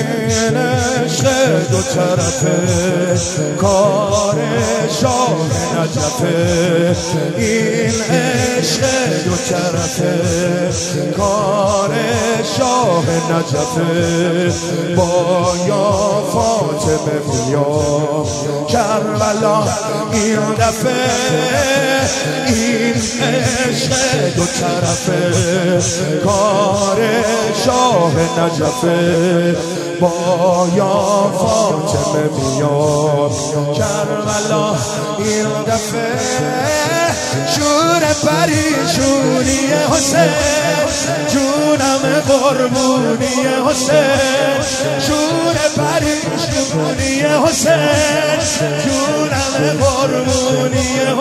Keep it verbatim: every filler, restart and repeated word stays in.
این عشق دو طرفه کار شاه نجفه، این عشق دو طرفه کار شاه نجفه. با یا فاطمه میام کربلا این دفعه، این عشق دو طرفه کار شاه نجفه. با یا فاطمه میام کربلا این دفعه. شور پریشونی حسین جونم قربونی حسین، شور پریشونی حسین جونم قربونی